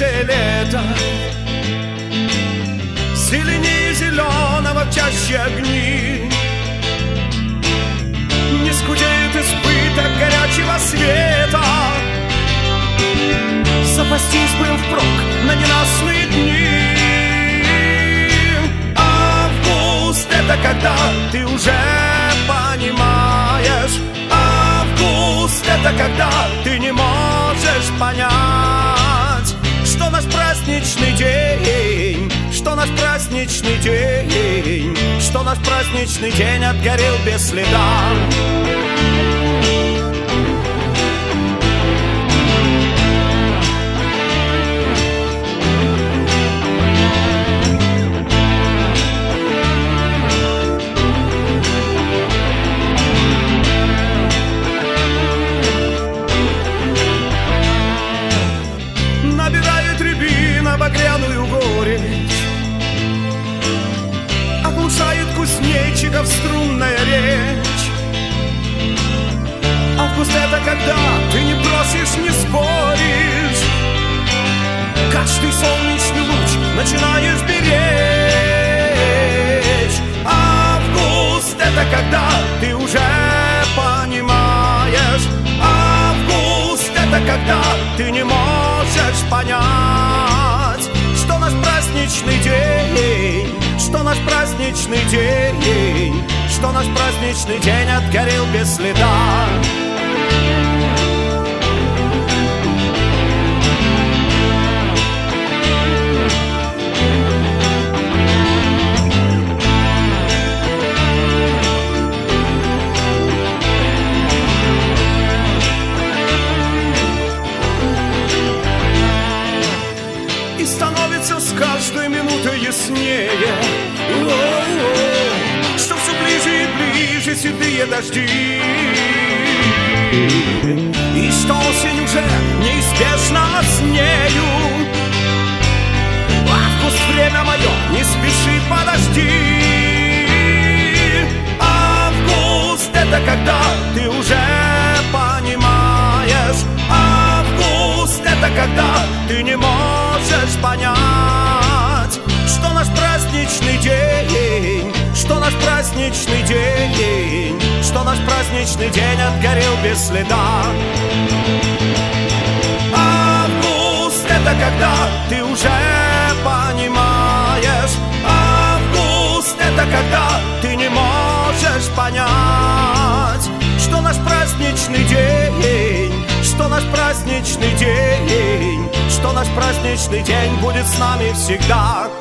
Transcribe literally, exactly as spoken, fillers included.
раннейшее лето, зеленее зеленого в чаще огни. Не скудеет избыток горячего света, запастись бы впрок на ненастные дни. Август — это когда ты уже понимаешь. Август — это когда ты не можешь понять, что наш праздничный день, что наш праздничный день, что наш праздничный день отгорел без следа. Багряную горечь оглушает кузнечиков струнная речь. Август — это когда ты не просишь, не споришь, каждый солнечный луч начинаешь беречь. Август — это когда ты уже понимаешь. Август — это когда ты не можешь понять, что наш праздничный день, что наш праздничный день, что наш праздничный день отгорел без следа. И становится с каждой минутой яснее, о-о-о, что все ближе и ближе седые дожди, и что осень уже неизбежно с нею. Август — время мое, не спеши, подожди. Август — это когда ты уже понимаешь. Август — это когда ты не можешь понять, что наш праздничный день, что наш праздничный день, что наш праздничный день отгорел без следа. Август — это когда ты уже понимаешь. Август — это когда ты не можешь понять, что наш праздничный день, что наш праздничный день, что наш праздничный день будет с нами всегда.